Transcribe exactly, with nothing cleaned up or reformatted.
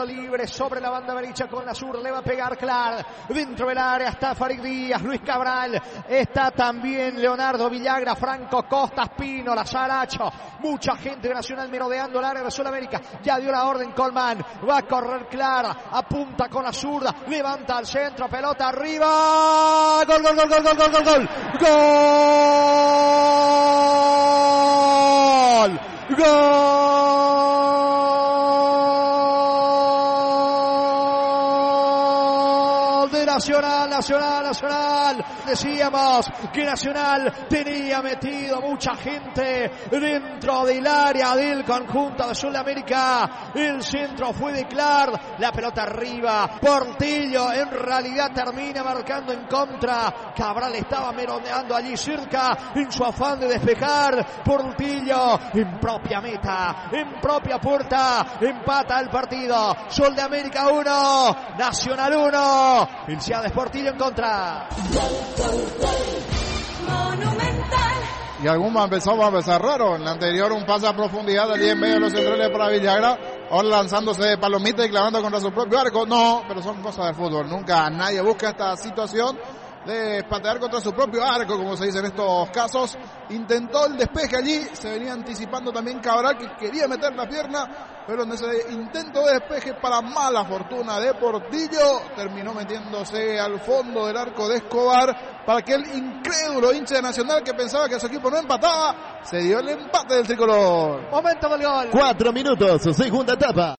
tiro libre sobre la banda derecha con la sur, le va a pegar Clark, dentro del área está Farid Díaz, Luis Cabral, está también Leonardo Villagra, Franco Costas, Pino, Lazaracho, mucha gente de Nacional merodeando el área de Sudamérica, ya dio la orden Colman, va a correr Clark, apunta con la zurda, levanta al centro, pelota arriba, gol, gol, gol, gol, gol, gol, gol, gol, gol, gol de Nacional, Nacional, Nacional. Decíamos que Nacional tenía metido mucha gente dentro del área del conjunto de Sudamérica. El centro fue de Clark, la pelota arriba. Portillo en realidad termina marcando en contra. Cabral estaba merodeando allí cerca en su afán de despejar. Portillo en propia meta, en propia puerta, empata el partido. Sol de América uno, Nacional uno. El Ciudad de Portillo en contra. Monumental. Y algún va a empezar, va a empezar raro. En la anterior un pase a profundidad allí en medio de los centrales para Villagra. Ahora lanzándose de palomita y clavando contra su propio arco. No, pero son cosas de fútbol. Nunca nadie busca esta situación de patear contra su propio arco, como se dice en estos casos. Intentó el despeje allí, se venía anticipando también Cabral, que quería meter la pierna, pero en ese intento de despeje, para mala fortuna de Portillo, terminó metiéndose al fondo del arco de Escobar. Para aquel incrédulo hincha de Nacional que pensaba que su equipo no empataba, se dio el empate del tricolor. Momento del gol. Cuatro minutos, segunda etapa.